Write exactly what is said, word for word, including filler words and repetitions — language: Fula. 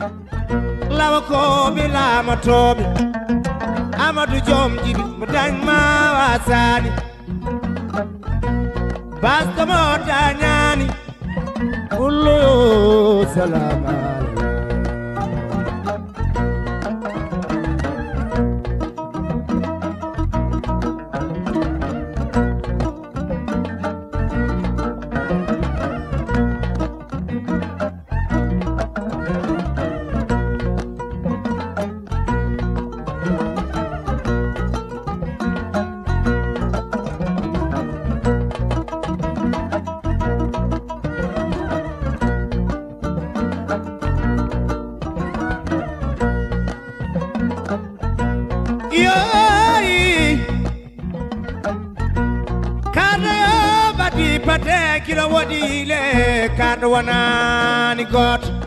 lawa ko bi lama tobi Amadou Jom jibi mu dañ ma wasani basta mo dañani kullu salama Kilo wadi le kado wanani got